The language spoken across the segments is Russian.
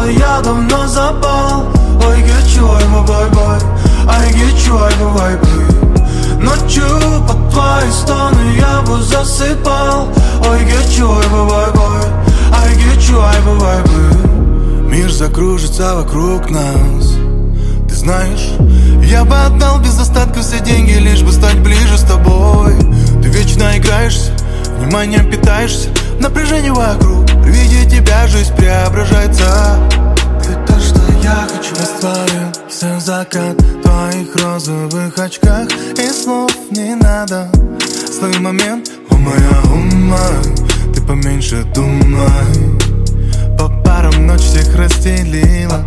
тело я давно запал. Ой, get you, ай, бай-бай, ай, get you, ай, бай-бай. Ночью под твои стоны я бы засыпал. Ой, get you, ай, бай-бай, ай, get you, ай, бай-бай. Мир закружится вокруг нас. Ты знаешь, я бы отдал без остатка все деньги, лишь бы стать ближе с тобой. Ты вечно играешься, вниманием питаешься, напряжение вокруг. При виде тебя жизнь преображается. Ты то, что я хочу. Растворился закат в твоих розовых очках, и слов не надо. Слови момент, о моя, ты поменьше думай. По парам ночь всех разделила.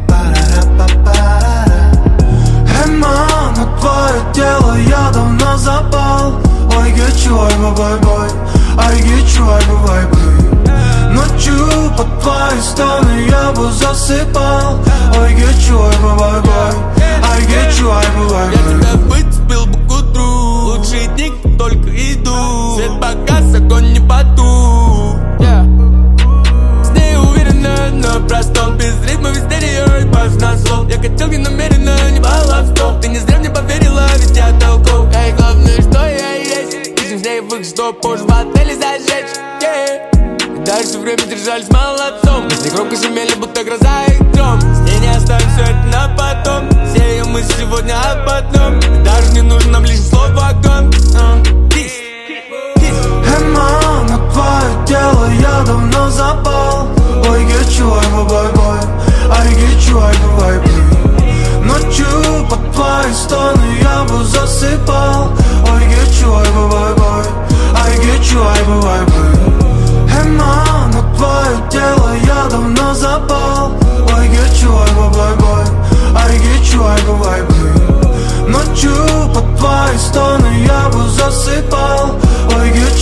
Эй, мам, на твое тело я давно запал. Ой, get you, ай, бай-бай, ай, get you, ай, бай-бай. Ночью под твои стоны я бы засыпал. Ой, get you, ай, бай-бай, ай, get you, ай, бай-бай. Я тебя выцепил бы к утру. Лучшие дни только иду. Свет погас, огонь не потух. С ней уверенно, на простом, без ритма, без стерео и баш на слов. Я хотел не намеренно, не баловство. Ты не зря мне поверила, ведь я толков. Эй, главное, что я есть. Видим с ней выход, что позже в отеле зажечь. И дальше время держались молодцом. Мы с ней громко шумели, будто гроза и гром. С ней не оставим все это на потом. Все ее мысли сегодня о потом. И даже не нужен нам лишний слов вагон. Эй, мам, на твое тело я давно запал. Ой, get you, ай, бай-бай, ай, get you, ай, бай-бай. Ночью под твои стоны я бы засыпал. Ой, get you, ай, бай-бай, ай, get you, ай, бай-бай. Эй, мам, на твое тело я давно запал. Ой, get you, ай, бай-бай, ай, get you, ай, бай-бай. Ночью под твои стоны я бы засыпал. Ой, get